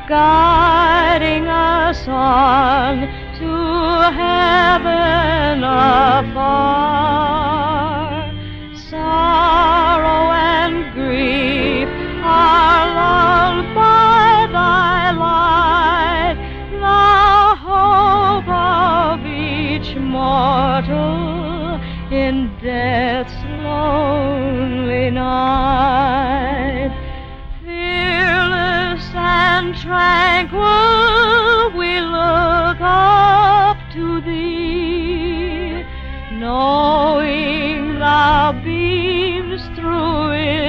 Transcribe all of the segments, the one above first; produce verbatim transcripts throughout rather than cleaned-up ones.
guiding us on to heaven afar. Sorrow and grief are lulled by thy light, the hope of each mortal in death's lonely night. Fearless and tranquil we look up to thee, knowing thou beams through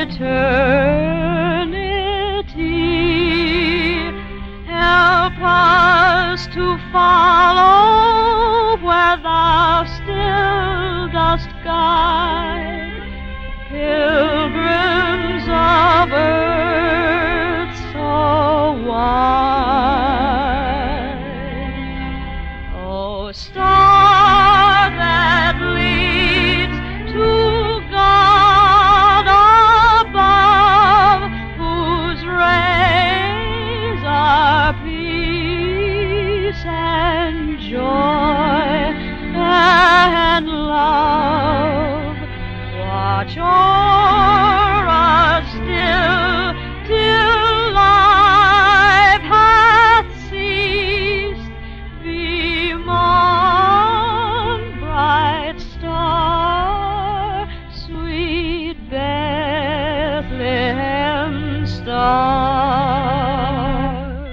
eternity. Help us to follow where thou still dost guide, pilgrims of earth so wide. O star that leads to God above, whose rays are peace and joy and love, watch o'er us still till life hath ceased. Beam on, bright star, sweet Bethlehem star.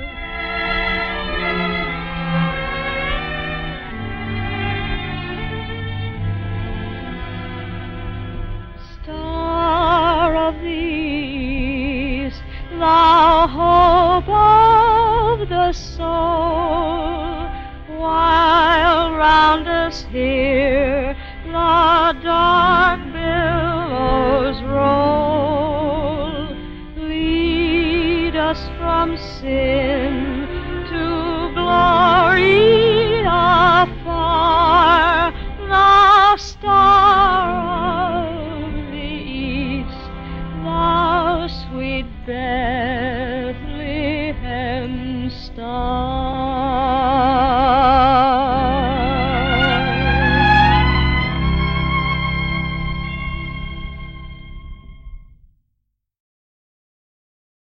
Star of the East, thou hope of the soul, while round us here the dark billows roll, lead us from sin to glory afar. The star